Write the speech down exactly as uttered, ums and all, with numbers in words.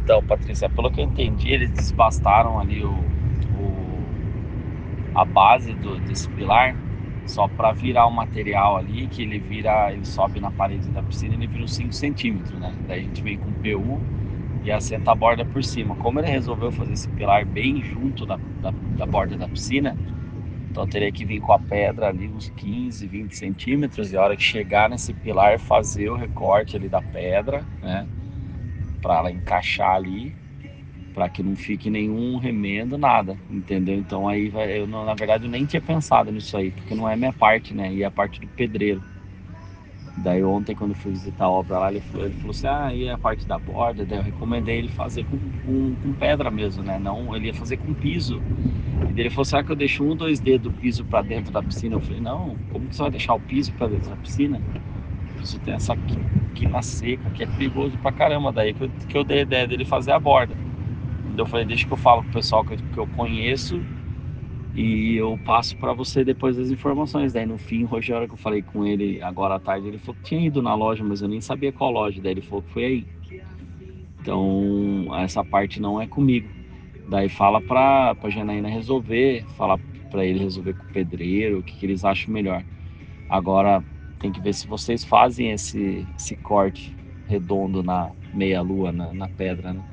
Então, Patrícia, pelo que eu entendi, eles desbastaram ali o, o- a base do, desse pilar só para virar o material ali, que ele vira, ele sobe na parede da piscina e ele vira uns cinco centímetros, né? Daí a gente vem com P U e assenta a borda por cima. Como ele resolveu fazer esse pilar bem junto da, da, da borda da piscina, então eu teria que vir com a pedra ali uns quinze, vinte centímetros e a hora que chegar nesse pilar fazer o recorte ali da pedra, né? Para ela encaixar ali, para que não fique nenhum remendo, nada, entendeu? Então aí vai, eu não- na verdade eu nem tinha pensado nisso aí, porque não é minha parte, né? E é a parte do pedreiro. Daí ontem, quando eu fui visitar a obra lá, ele falou, ele falou assim, ah, e a parte da borda? Daí eu recomendei ele fazer com, com, com pedra mesmo, né? Não, ele ia fazer com piso. E daí ele falou, será que eu deixo um ou dois dedos do piso para dentro da piscina? Eu falei, não, como que você vai deixar o piso para dentro da piscina? O piso tem essa quina seca, que é perigoso pra caramba. Daí que eu, que eu dei a ideia dele fazer a borda. Então eu falei, deixa que eu falo com o pessoal que eu, que eu conheço e eu passo para você depois as informações. Daí no fim, hoje, a hora que eu falei com ele agora à tarde, ele falou que tinha ido na loja, mas eu nem sabia qual loja. Daí ele falou que foi aí. Então, essa parte não é comigo. Daí fala para a Janaína resolver, fala para ele resolver com o pedreiro, o que, que eles acham melhor. Agora, tem que ver se vocês fazem esse, esse corte redondo na meia-lua, na, na pedra, né?